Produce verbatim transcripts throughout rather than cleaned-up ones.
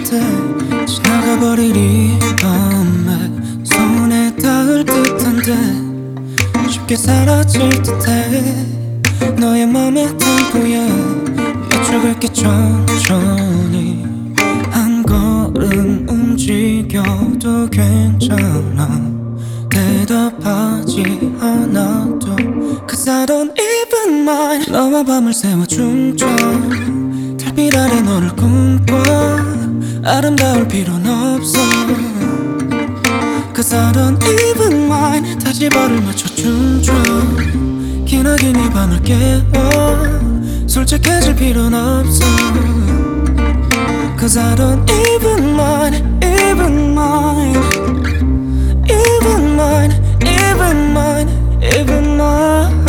듯해. 지나가버릴 이 밤에 손에 닿을 듯한데 쉽게 사라질 듯해. 너의 맘의 템포에 맞춰갈게 천천히. 한 걸음 움직여도 괜찮아. 대답하지 않아도 Cause I don't even mind. 너와 밤을 새워 춤춰 달빛 아래 너를 꿈꿔. 아름다울 필요는 없어 Cause I don't even mind. 다시 발을 맞춰 춤춰 기나긴 이 밤을 깨워. 솔직해질 필요는 없어 Cause I don't even mind, even mind, even mind, even mind, even mind.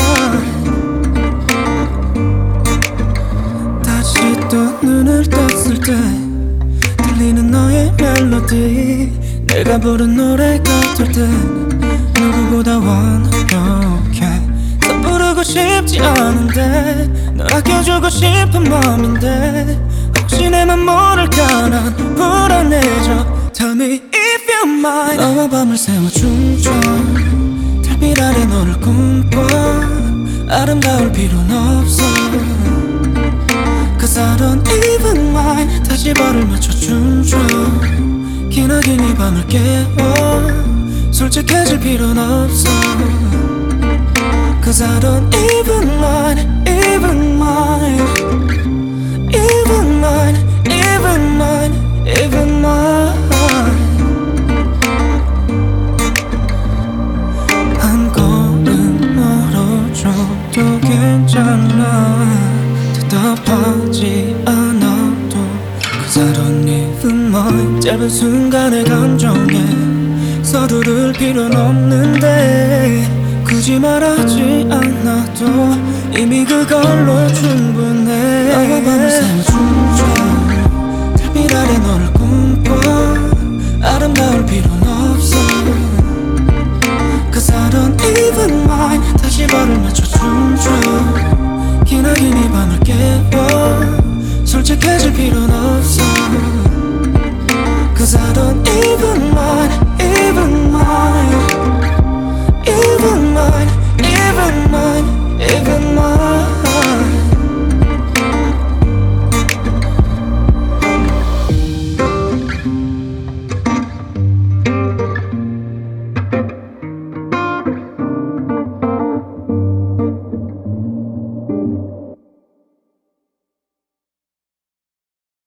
다시 또 눈을 떴을 때 들리는 너의 멜로디. 내가 부른 노래 같을 때 누구보다 완벽해. 부르고 싶지 않은데 널 아껴주고 싶은 맘인데 혹시 내 맘 모를까 난 불안해져. Tell me if you're mine. 너와 밤을 새워 춤춰 달빛 아래 너를 꿈꿔. 아름다울 필요는 없어 Cause I don't even mind. 다시 발을 맞춰 춤춰 기나긴 이 밤을 깨워. 솔직해질 필요는 없어 Cause I don't even mind, even mind, even mind, even mind, even mind. 한 걸음 멀어져도 괜찮아. 대답하지 않아도 Cause I don't even mind. 짧은 순간의 감정에 서두를 필요는 없는데 굳이 말하지 않아도 이미 그걸로 충분해. 너와 밤을 새워